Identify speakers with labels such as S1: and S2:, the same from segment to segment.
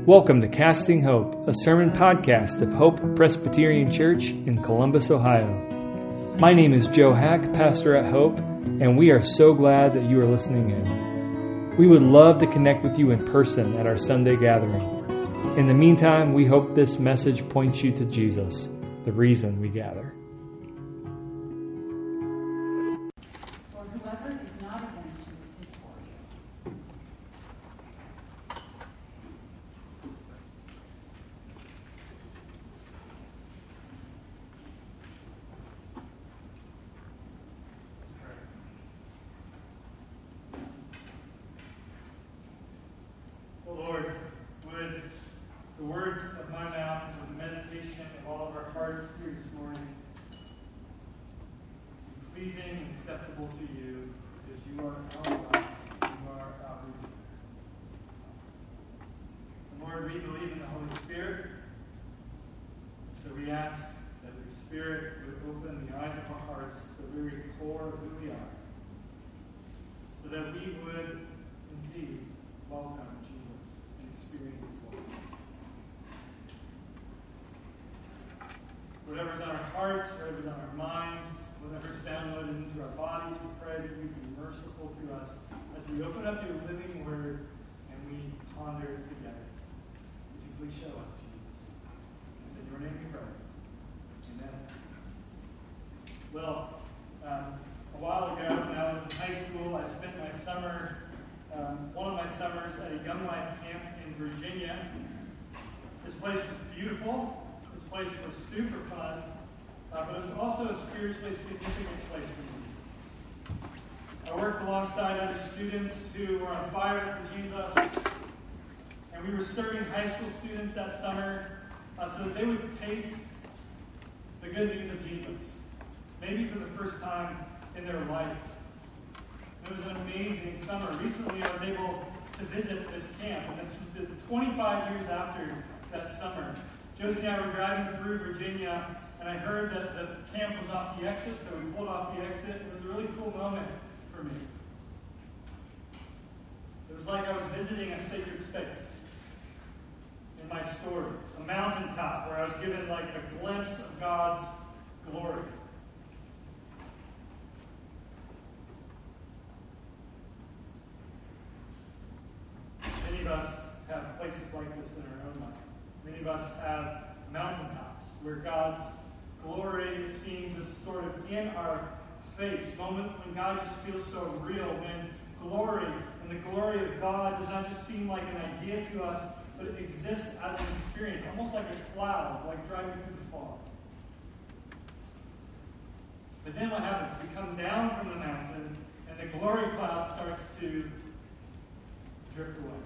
S1: Welcome to Casting Hope, a sermon podcast of Hope Presbyterian Church in Columbus, Ohio. My name is Joe Hack, pastor at Hope, and we are so glad that you are listening in. We would love to connect with you in person at our Sunday gathering. In the meantime, we hope this message points you to Jesus, the reason we gather.
S2: Whatever's on our hearts, whatever's on our minds, whatever's downloaded into our bodies, we pray that you be merciful to us as we open up your living word and we ponder it together. Would you please show up, Jesus? It's in your name we pray. Amen. Well, a while ago when I was in high school, I spent my summer, one of my summers at a Young Life camp in Virginia. This place was beautiful. This place was super fun, but it was also a spiritually significant place for me. I worked alongside other students who were on fire for Jesus, and we were serving high school students that summer so that they would taste the good news of Jesus, maybe for the first time in their life. It was an amazing summer. Recently, I was able to visit this camp, and this was 25 years after that summer. Josie and I were driving through Virginia, and I heard that the camp was off the exit, so we pulled off the exit. It was a really cool moment for me. It was like I was visiting a sacred space in my story, a mountaintop where I was given like a glimpse of God's glory. Many of us have places like this in our own life. Many of us have mountaintops where God's glory seems to sort of in our face. Moment when God just feels so real, when glory and the glory of God does not just seem like an idea to us, but it exists as an experience, almost like a cloud, like driving through the fog. But then what happens? We come down from the mountain, and the glory cloud starts to drift away.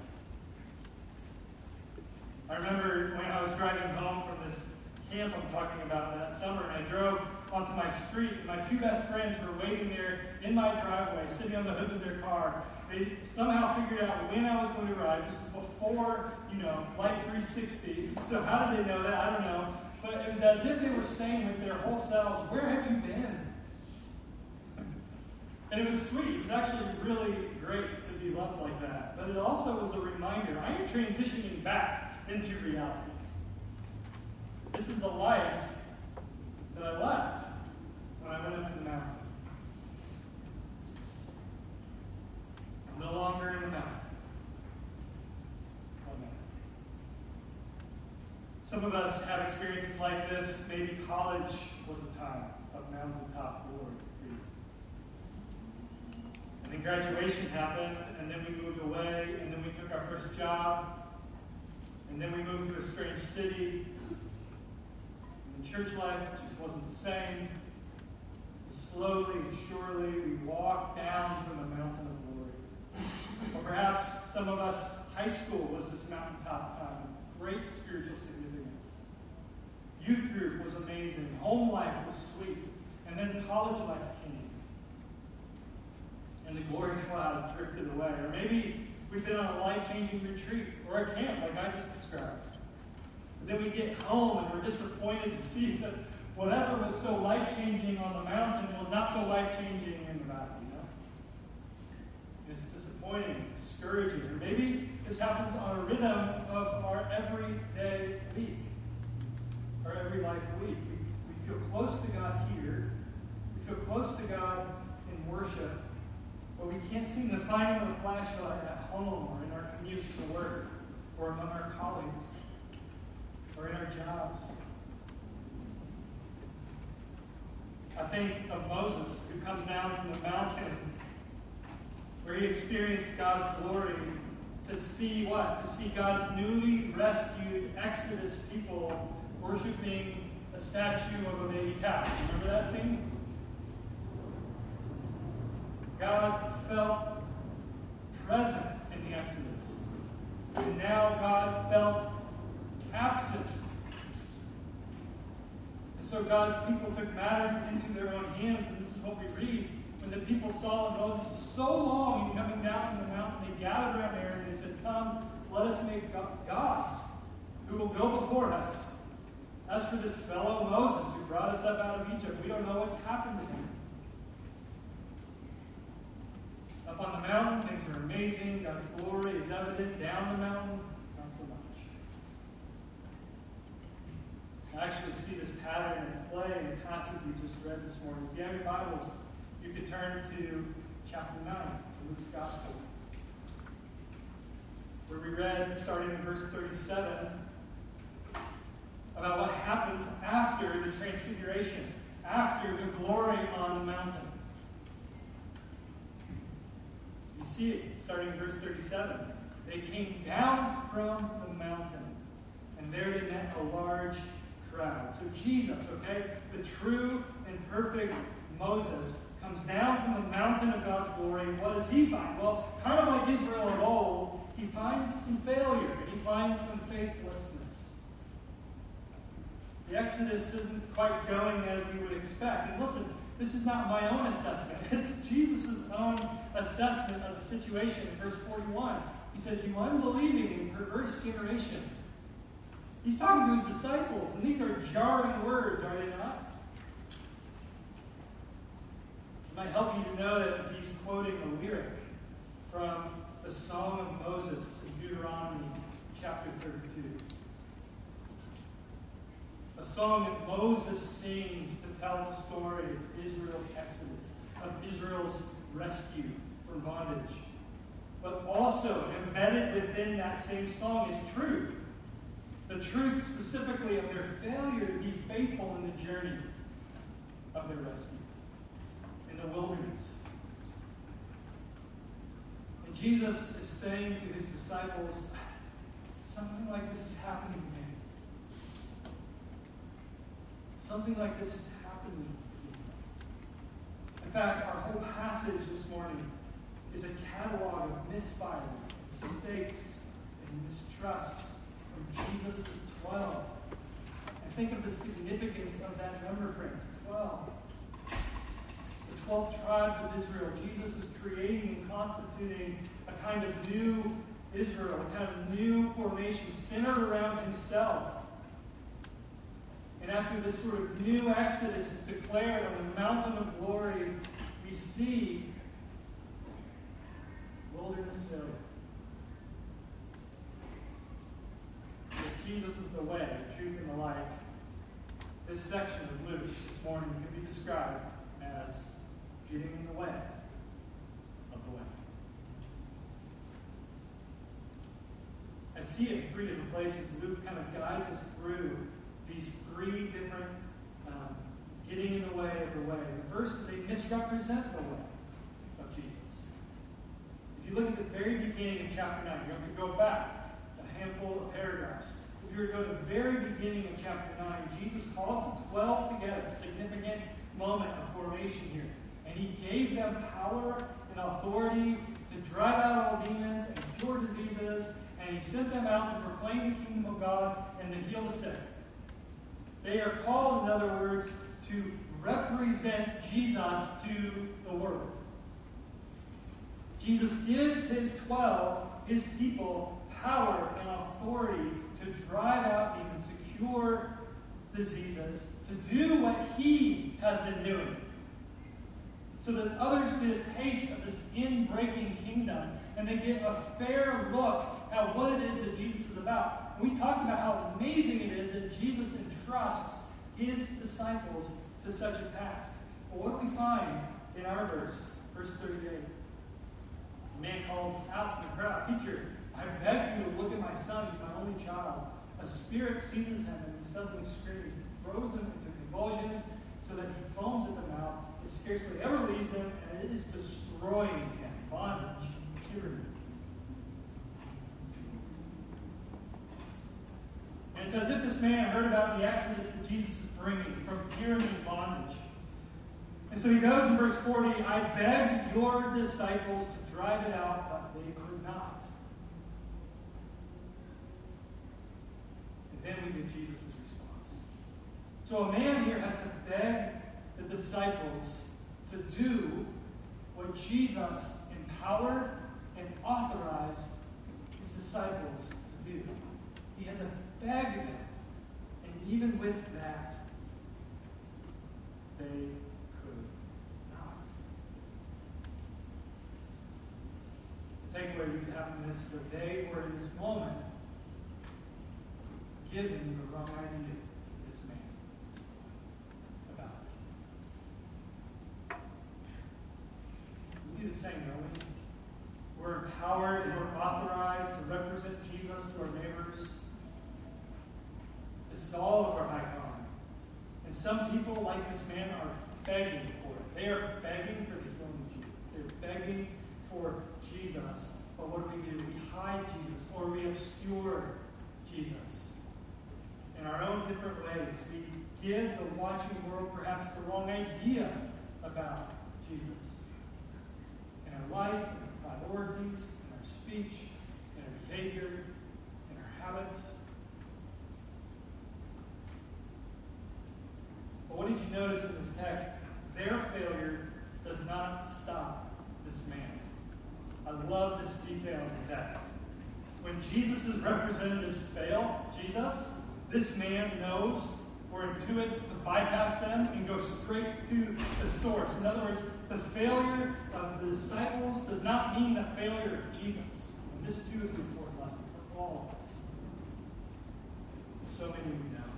S2: I remember when I was driving home from this camp I'm talking about that summer, and I drove onto my street, and my two best friends were waiting there in my driveway, sitting on the hoods of their car. They somehow figured out when I was going to arrive. This was before, Life 360. So how did they know that? I don't know. But it was as if they were saying with their whole selves, "Where have you been?" And it was sweet. It was actually really great to be loved like that. But it also was a reminder, I am transitioning back into reality. This is the life that I left when I went up to the mountain. I'm no longer in the mountain. Some of us have experiences like this. Maybe college was a time of mountaintop glory for you. And then graduation happened, and then we moved away, and then we took our first job. And then we moved to a strange city. And church life just wasn't the same. Slowly and surely, we walked down from the mountain of glory. Or perhaps some of us, high school was this mountaintop time of great spiritual significance. Youth group was amazing. Home life was sweet. And then college life came. And the glory cloud drifted away. Or maybe we've been on a life-changing retreat or a camp like I just described. But then we get home and we're disappointed to see that whatever was so life-changing on the mountain was not so life-changing in the valley. It's disappointing, it's discouraging. Or maybe This happens on a rhythm of our everyday week, our every life week. We feel close to God here. We feel close to God in worship, but we can't seem to find the flashlight at home or in our commute to work or among our colleagues or in our jobs. I think of Moses, who comes down from the mountain where he experienced God's glory to see what? To see God's newly rescued Exodus people worshiping a statue of a baby calf. Remember that scene? God felt present in the Exodus. And now God felt absent. And so God's people took matters into their own hands, and this is what we read. When the people saw that Moses was so long in coming down from the mountain, they gathered around Aaron and they said, "Come, let us make gods who will go before us. As for this fellow Moses who brought us up out of Egypt, we don't know what's happened to him." Up on the mountain, things are amazing. God's glory is evident. Down the mountain, not so much. I actually see this pattern in play in the passage we just read this morning. If you have your Bibles, you could turn to chapter 9, to Luke's Gospel, where we read, starting in verse 37, about what happens after the transfiguration, after the glory on the mountain. You see it starting in verse 37. They came down from the mountain, and there they met a large crowd. So Jesus, the true and perfect Moses, comes down from the mountain of God's glory. What does he find? Well, kind of like Israel of old, he finds some failure. He finds some faithlessness. The Exodus isn't quite going as we would expect. And listen, this is not my own assessment. It's Jesus' own assessment of the situation in verse 41. He says, "You unbelieving and perverse generation." He's talking to his disciples, and these are jarring words, are they not? It might help you to know that he's quoting a lyric from the Song of Moses in Deuteronomy chapter 32. A song that Moses sings to tell the story of Israel's exodus, of Israel's rescue from bondage. But also embedded within that same song is truth. The truth specifically of their failure to be faithful in the journey of their rescue in the wilderness. And Jesus is saying to his disciples, something like this is happening to me. Something like this is happening to me. In fact, our whole passage this morning is a catalog of misfires, mistakes, and mistrusts from Jesus' 12. And think of the significance of that number, friends. 12. The 12 tribes of Israel. Jesus is creating and constituting a kind of new Israel, a kind of new formation centered around himself. And after this sort of new exodus is declared on the mountain of glory, we see wilderness failure. If Jesus is the way, the truth, and the life, this section of Luke this morning can be described as getting in the way of the way. I see it in three different places. Luke kind of guides us through these three different getting in the way of the way. The first is they misrepresent the way of Jesus. If you look at the very beginning of chapter 9, you have to go back a handful of paragraphs. If you were to go to the very beginning of chapter 9, Jesus calls the 12 together, a significant moment of formation here. And he gave them power and authority to drive out all demons and cure diseases, and he sent them out to proclaim the kingdom of God and to heal the sick. They are called, in other words, to represent Jesus to the world. Jesus gives his 12, his people, power and authority to drive out demons, to cure diseases, to do what he has been doing, so that others get a taste of this in-breaking kingdom, and they get a fair look at at what it is that Jesus is about. And we talked about how amazing it is that Jesus entrusts his disciples to such a task. Well, what do we find in our verse 38? A man called out from the crowd, "Teacher, I beg you to look at my son, he's my only child. A spirit seizes him and he suddenly screams, throws him into convulsions so that he foams at the mouth. It scarcely ever leaves him, and it is destroying him." Bondage, tyranny. And it's as if this man heard about the exodus that Jesus is bringing from tyranny and bondage. And so he goes in verse 40, "I begged your disciples to drive it out, but they could not." And then we get Jesus' response. So a man here has to beg the disciples to do what Jesus empowered and authorized his disciples to do. He had to beg them. And even with that, they could not. The takeaway we can have from this is that they were in this moment given the wrong idea to this man about it. We do the same, don't we? We're empowered and we're authorized to represent Jesus to our neighbors. This is all of our high calling. And some people, like this man, are begging for it. They are begging for the healing of Jesus. They're begging for Jesus. But what do? We hide Jesus, or we obscure Jesus. In our own different ways, we give the watching world perhaps the wrong idea about Jesus. In our life, in our priorities, in our speech, in our behavior, in our habits. But what did you notice in this text? Their failure does not stop this man. I love this detail in the text. When Jesus' representatives fail this man knows or intuits to bypass them and go straight to the source. In other words, the failure of the disciples does not mean the failure of Jesus. And this too is an important lesson for all of us. So many we know.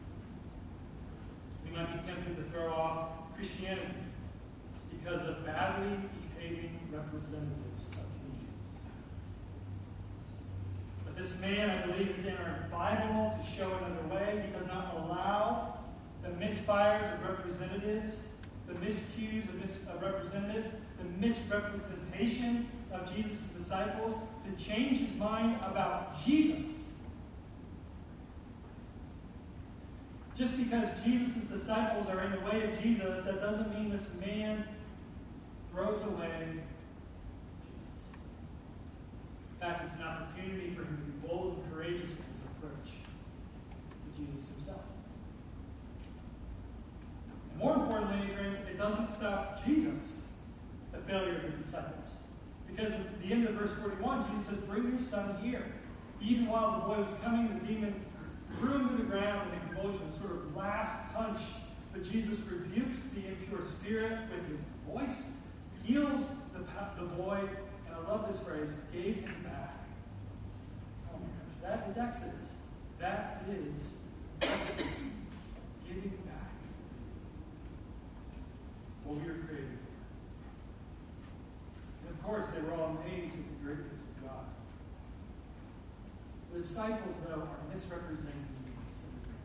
S2: We might be tempted to throw off Christianity because of badly behaving representatives of Jesus. But this man, I believe, is in our Bible to show another way. He does not allow the misfires of representatives, the miscues of representatives, the misrepresentation of Jesus' disciples to change his mind about Jesus. Just because Jesus' disciples are in the way of Jesus, that doesn't mean this man throws away Jesus. In fact, it's an opportunity for him to be bold and courageous in his approach to Jesus himself. And more importantly, friends, it doesn't stop Jesus, the failure of the disciples. Because at the end of verse 41, Jesus says, "Bring your son here." Even while the boy was coming, the demon threw him to the ground in a convulsion, sort of last punch. But Jesus rebukes the impure spirit with his voice, heals the boy, and I love this phrase, gave him back. Oh my gosh, that is Exodus. That is Exodus. Giving back what we were created for. And of course, they were all amazed at the greatness of God. The disciples, though, are misrepresenting Jesus.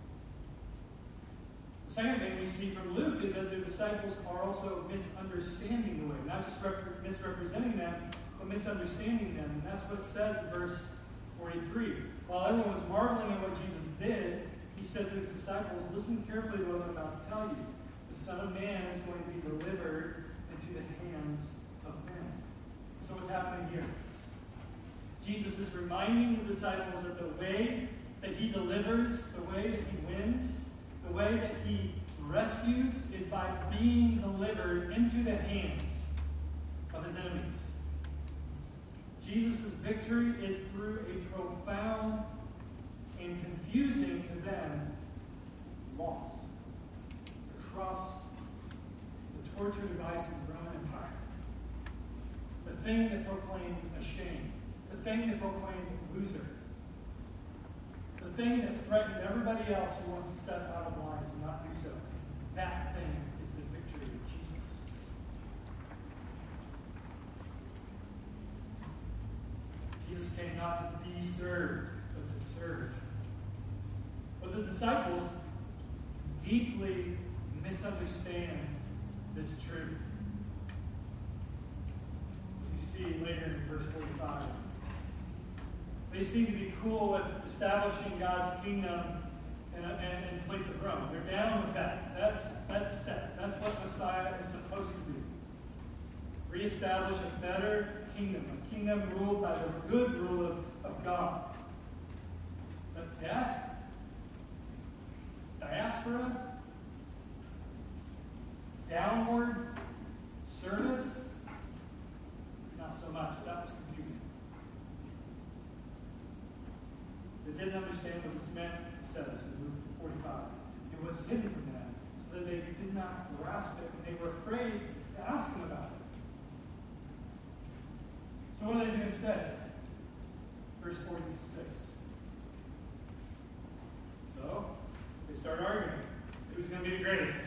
S2: The second thing we see from Luke is that the disciples are also misunderstanding the way. Not just misrepresenting them, but misunderstanding them. And that's what it says in verse 43. While everyone was marveling at what Jesus did, he said to his disciples, "Listen carefully to what I'm about to tell you. The Son of Man is going to be delivered into the hands of men." So what's happening here? Jesus is reminding the disciples that the way that he delivers, the way that he wins, the way that he rescues is by being delivered into the hands of his enemies. Jesus' victory is through a profound and confusing to them loss. The cross, the torture device of the Roman Empire. The thing that proclaimed a shame the thing that proclaimed loser, the thing that threatened everybody else who wants to step out of line to not do so, that thing is the victory of Jesus. Jesus came not to be served, but to serve. But the disciples deeply misunderstand this truth. You see later in verse 45. They seem to be cool with establishing God's kingdom in place of Rome. They're down with that. That's set. That's what Messiah is supposed to do. Reestablish a better kingdom, a kingdom ruled by the good rule of God. But death, diaspora, downward service, not so much. That was confusing. They didn't understand what this meant, it says in Luke 45. It was hidden from them, so that they did not grasp it, and they were afraid to ask him about it. So what are they going to say? Verse 46. So, they start arguing. Who's going to be the greatest?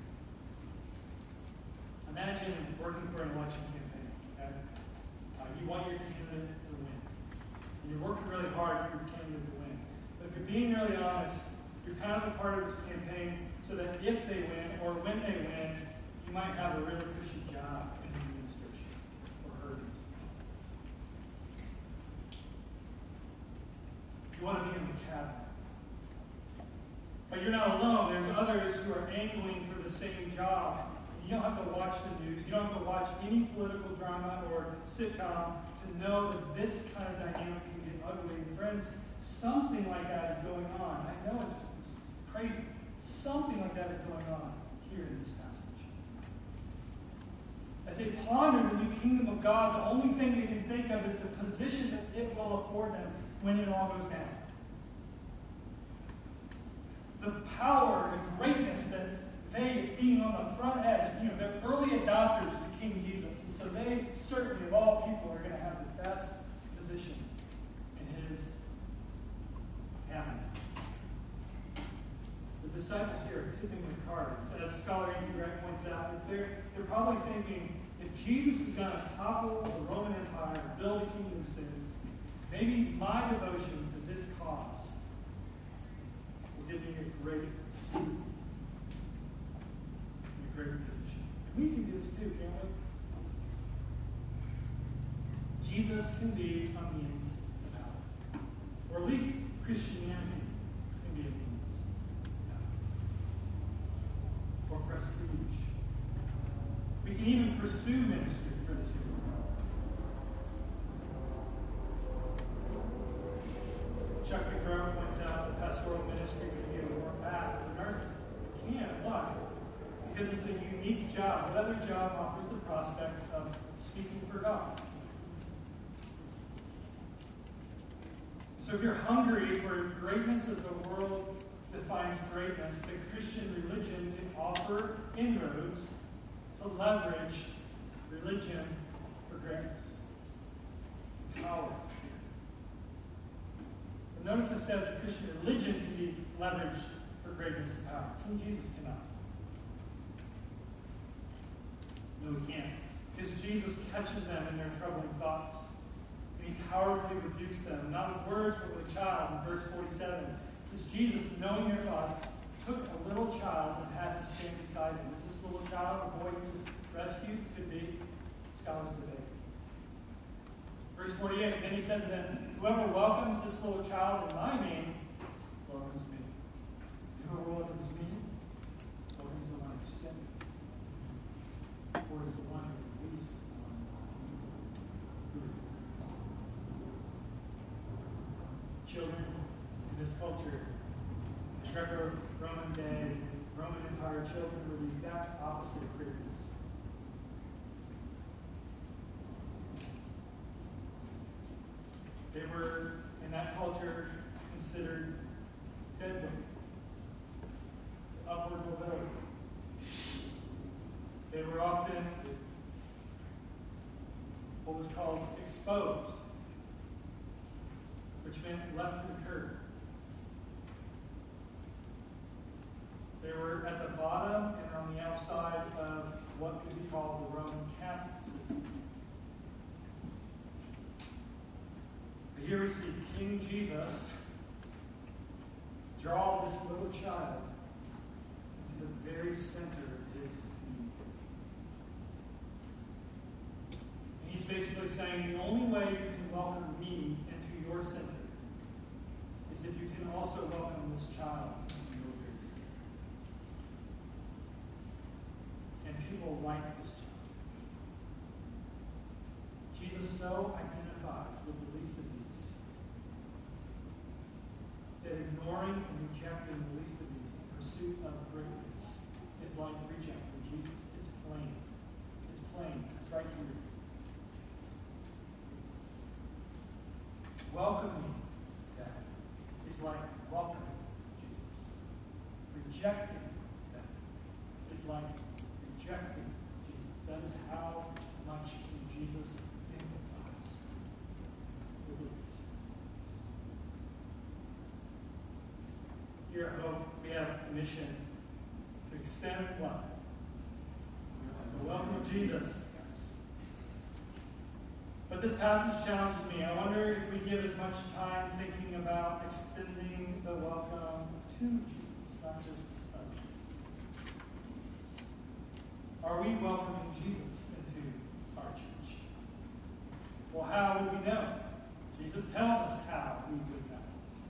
S2: Imagine working for an election campaign. Okay? You want your candidate to win. And you're working really hard for your candidate to win. But if you're being really honest, you're kind of a part of this campaign so that if they win, or when they win, you might have a really cushy job in the administration or her. You want to be in the cabinet. But you're not alone. There's others who are angling for the same job. You don't have to watch the news. You don't have to watch any political drama or sitcom to know that this kind of dynamic can get ugly. And friends, something like that is going on. I know it's crazy. Something like that is going on here in this passage. As they ponder the new kingdom of God, the only thing they can think of is the position that it will afford them when it all goes down. The power and greatness that they, being on the front edge, they're early adopters to King Jesus. And so they, certainly of all people, are going to have the best position in his cabinet. The disciples here are tipping their cards. As Scholar Andrew Wright points out, they're probably thinking, if Jesus is going to topple the Roman Empire and build a kingdom soon, maybe my devotion to this cause will give me a great seat. Greater position. And we can do this too, can't we? Jesus can be a means of power. Or at least Christianity can be a means of power. Or prestige. We can even pursue ministry for this reason. Chuck McGraw points out that pastoral ministry can be a warm path for narcissists. It can. Why? Because it's a unique job. What other job offers the prospect of speaking for God? So if you're hungry for greatness as the world defines greatness, the Christian religion can offer inroads to leverage religion for greatness. Power. But notice I said that Christian religion can be leveraged for greatness and power. King Jesus cannot. No, we can't. Because Jesus catches them in their troubling thoughts. And he powerfully rebukes them, not with words, but with a child. In verse 47, it says, Jesus, knowing their thoughts, took a little child and had him stand beside him. Is this little child the boy he just rescued? Could be. Scholars debate. Verse 48, then he said to them, whoever welcomes this little child in my name welcomes me. Whoever welcomes me welcomes the one who sent me. Or is the one who is least among who is the least. Children in this culture, in Greco-Roman day, Roman Empire, children were the exact opposite of greatness. They were, in that culture, considered deadly, upward mobility. They were often what was called exposed which meant left to the curb. They were at the bottom and on the outside of what could be called the Roman caste system. But here we see King Jesus draw this little child into the very center of his community. And he's basically saying the only way you can welcome me into your center is if you can also welcome this child into your very center. And people like this child. Jesus so identifies with the least of these that ignoring and rejecting the least of these in pursuit of greatness is like rejecting Jesus. It's plain. It's plain. It's right here. Welcoming that is like welcoming Jesus. Rejecting that is like rejecting Jesus. That is how much Jesus identifies with the least. Here at Hope, we have a mission to extend what? The welcome of Jesus. Yes. But this passage challenges me. I wonder if we give as much time thinking about extending the welcome to Jesus, not just of Jesus. Are we welcoming Jesus into our church? Well, how would we know? Jesus tells us how we would know.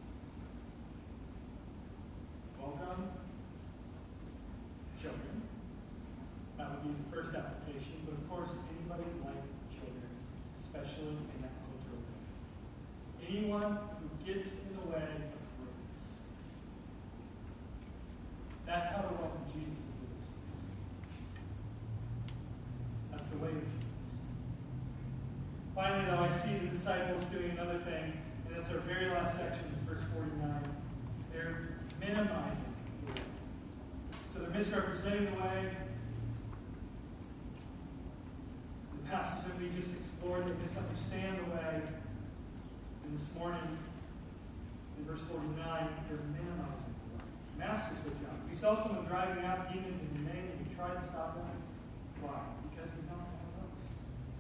S2: Welcome children. That would be the first application, but of course, anybody like children, especially in that cultural way. Anyone who gets in the way of greatness. That's how to welcome Jesus into this place. That's the way of Jesus. Finally, though, I see the disciples doing another thing, and that's our very last section, it's verse 49. They're minimizing the way. So they're misrepresenting the way. The passage that we just explored, they misunderstand the way. And this morning, in verse 49, they're minimizing the way. Master's their job. We saw someone driving out demons in your name, and we tried to stop him. Why? Because he's not one of us.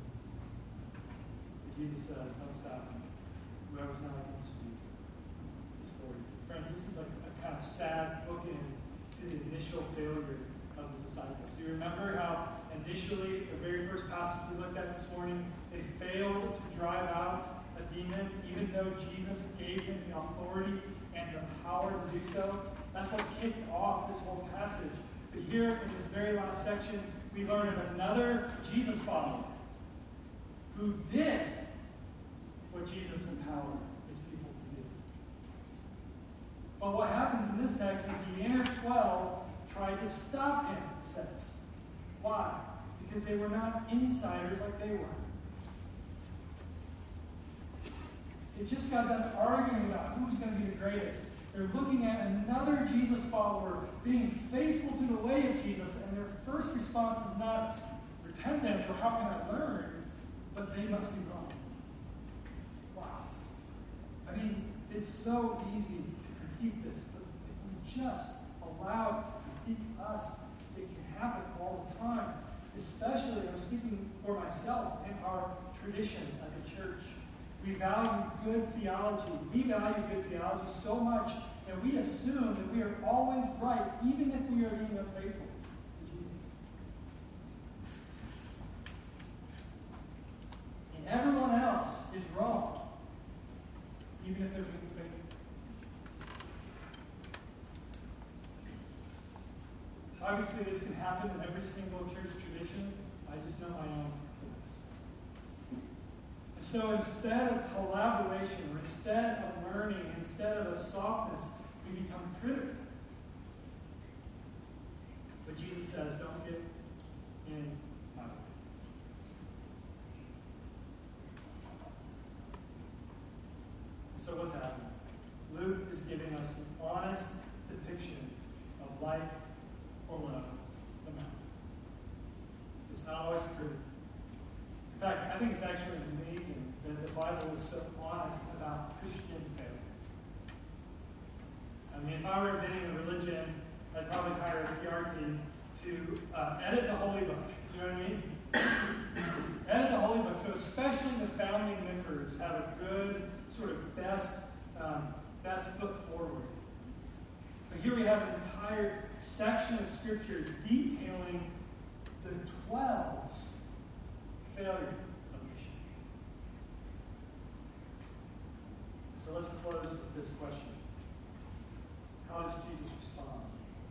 S2: But Jesus says, don't stop him. Whoever's not against you is for you. Friends, this is like a kind of sad bookend to the initial failure of the disciples. Do you remember how initially, the very first passage we looked at this morning, they failed to drive out a demon, even though Jesus gave them the authority and the power to do so? That's what kicked off this whole passage. But here in this very last section, we learn of another Jesus follower who did what Jesus empowered his people to do. But what happens in this text is the inner 12 tried to stop him, it says. Why? Because they were not insiders like they were. They just got done arguing about who's going to be the greatest. They're looking at another Jesus follower being faithful to the way of Jesus, and their first response is not repentance or how can I learn, but they must be wrong. Wow. I mean, it's so easy to critique this, but if we just allow it to critique us, it can happen all the time. Especially, I'm speaking for myself, in our tradition as a church. We value good theology. We value good theology so much that we assume that we are always right, even if we are being unfaithful to Jesus. And everyone else is wrong, even if they're being faithful. Obviously, this can happen in every single church tradition. I just know my own. So instead of collaboration, or instead of learning, instead of a softness, we become critical. But Jesus says, don't get in my way. So what's happening? Luke is giving us an honest depiction of life below the mountain. It's not always pretty. In fact, I think it's actually amazing that the Bible is so honest about Christian if I were getting a religion, I'd probably hire a PR team to edit the Holy Book. You know what I mean? Edit the Holy Book. So especially the founding members have a good sort of best foot forward. But here we have an entire section of Scripture detailing the 12's failure of mission. So let's close with this question. How does Jesus respond?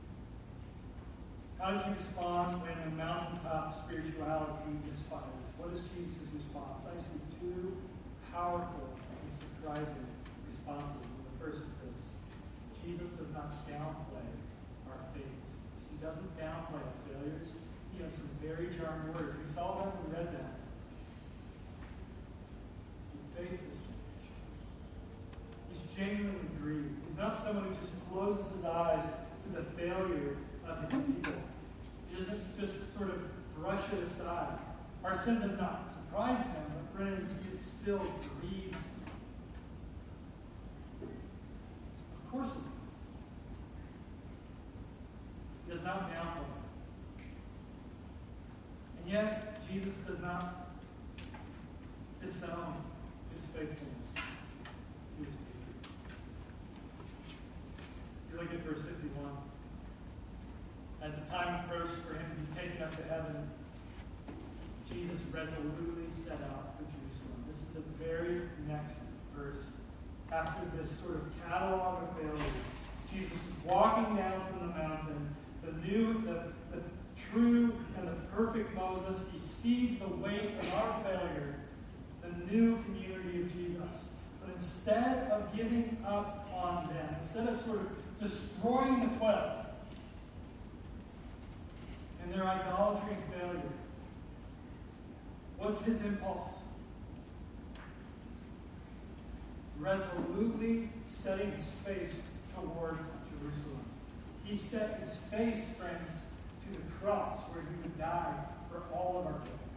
S2: How does he respond when the mountaintop spirituality misfires? What is Jesus' response? I see two powerful and surprising responses. And the first is this. Jesus does not downplay our failures. He doesn't downplay our failures. He has some very jarring words. We saw that when we read that. Faith is changed. He's genuinely grieved. He's not someone who just closes his eyes to the failure of his people. He doesn't just sort of brush it aside. Our sin does not surprise him, but friends, it still grieves him. Of course it does. He does not downplay it. And yet, Jesus does not disown his faithfulness to his people. You look at verse 51. As the time approached for him to be taken up to heaven, Jesus resolutely set out for Jerusalem. This is the very next verse. After this sort of catalog of failures, Jesus is walking down from the mountain, the true and the perfect Moses. He sees the weight of our failure, the new community of Jesus. But instead of giving up on them, instead of sort of destroying the 12 and their idolatry and failure, what's his impulse? Resolutely setting his face toward Jerusalem. He set his face, friends, to the cross where he would die for all of our failure.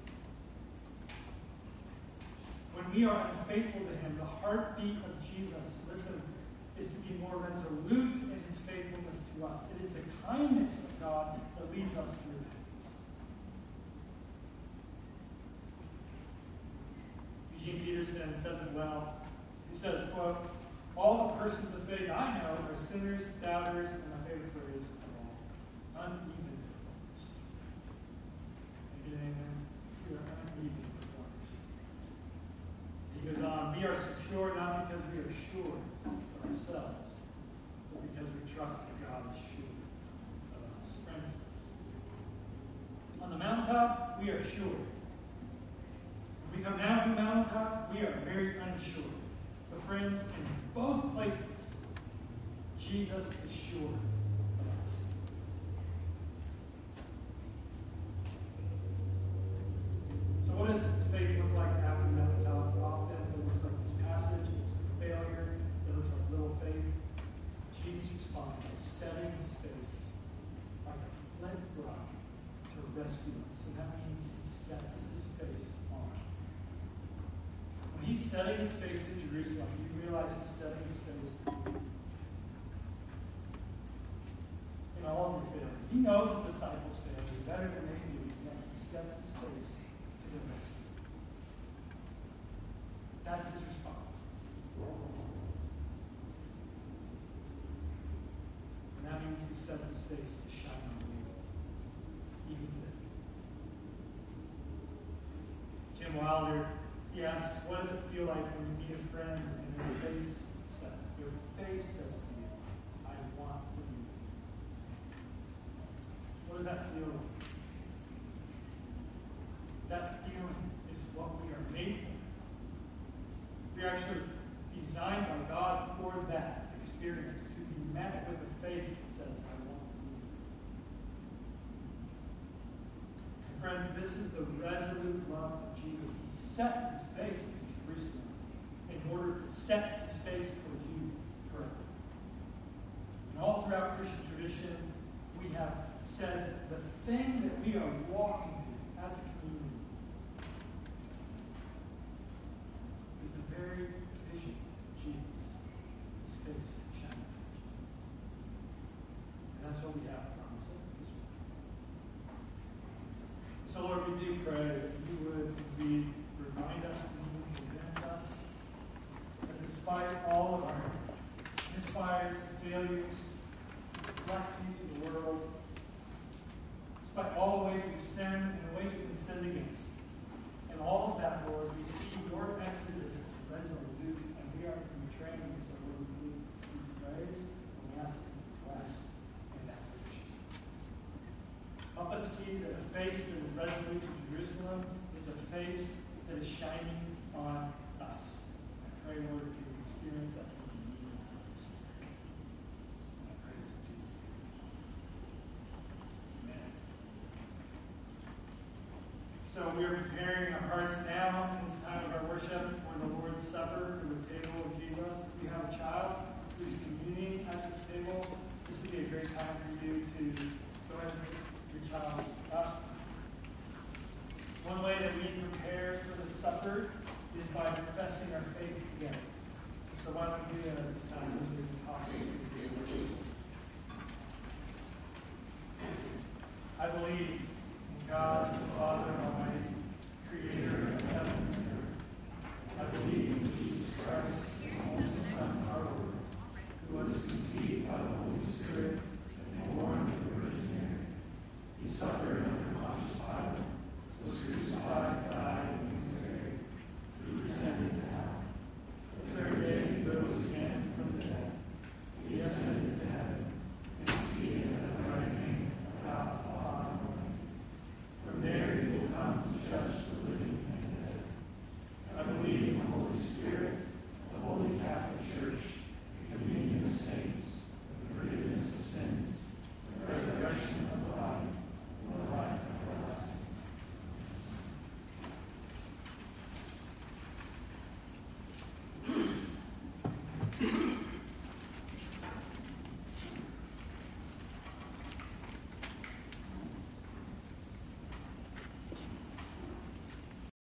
S2: When we are unfaithful to him, the heartbeat of Jesus, listen, is to be more resolute in his faithfulness to us. It is the kindness of God that leads us to repentance. Eugene Peterson says it well. He says, quote, "All the persons of faith I know are sinners, doubters, and my favorite phrase of all, uneven performers." Can you get an amen? We are uneven performers. He goes on, "We are secure not because we are sure of ourselves, but because we trust that God is sure of us." Friends, on the mountaintop, we are sure. When we come down from the mountaintop, we are very unsure. But friends, in both places, Jesus is sure of us. So what does faith look like after the mountaintop? Often it looks like this passage, it looks like failure, it looks like little faith. Jesus responds by setting his face like a flint rock to rescue us. And that means he sets his face on. When he's setting his face to Jerusalem, you realize he's setting his face in all of your failures. He knows the disciples' failures better than they do, yet he sets his face to the rescue. That's his response. And that means he sets his face to shine on you, even today. Jim Wilder, he asks, what does it feel like when you meet a friend and their face says to you, "I want to be with you"? What does that feel like? That feeling is what we are made for. We are actually designed by God for that experience, to be met with a face that says, "I want to be with you." And friends, this is the resolute love of Jesus. He set his face to Jerusalem in order to set his face towards you forever. And all throughout Christian tradition, we have said the thing that we are walking to as a community is the very vision of Jesus, his face shining. so we have promise of this one. So Lord, we do pray that you would remind us and convince us that despite all of our misfires and failures, to reflect you to the world, despite all the ways we've sinned and the ways we've been sinned against, and all of that, Lord, we see your exodus is resolute, and we are betraying you. So Lord, we praise and we ask you to bless in that position. Help us see that a face that is resolute to Jerusalem is a face that is shining on us. I pray, Lord, that you would experience that from you. I pray this in Jesus' name. Amen. So we are preparing our hearts now in this time of our worship for the Lord's Supper, for the table of Jesus. If you have a child who's communing at this table, this would be a great time for you to go ahead and pick your child up. One way that we prepare for the supper is by professing our faith together. So why don't we do that at this time as we talk?